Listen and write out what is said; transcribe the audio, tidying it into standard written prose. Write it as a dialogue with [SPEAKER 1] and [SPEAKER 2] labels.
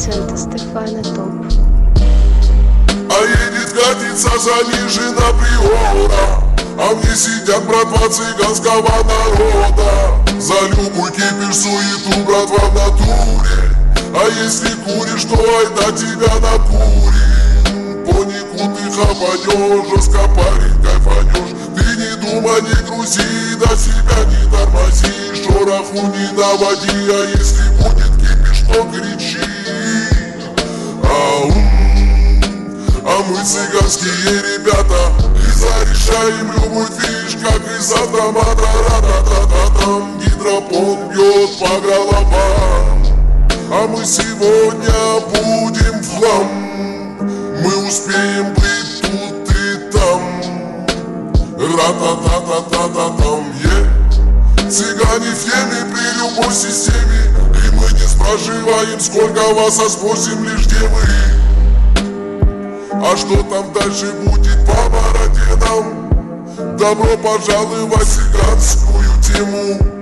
[SPEAKER 1] Санта-Стефано топ.
[SPEAKER 2] А едет катится занижена приора, а мне сидят братва цыганского народа. За любую кипиш, суету, братва, в натуре. А если куришь, то айда тебя накурим. По нику ты хапанешь, жестко парень кайфанешь. Ты не думай, не грузи, до себя не тормози. Шороху не наводи, а если будет кипиш, то кричи. А мы цыганские ребята, и зарешаем любую движ, как из автомата. Ра-та-та-та-та-там гидропон бьет по головам. А мы сегодня будем в хлам. Мы успеем быть тут и там. Ра-та-та-та-та-та-там, цыгане в теме при любой системе. И мы не спрашиваем, сколько вас, а спросим лишь, где вы. А что там дальше будет по бороде нам? Добро пожаловать в цыганскую тему.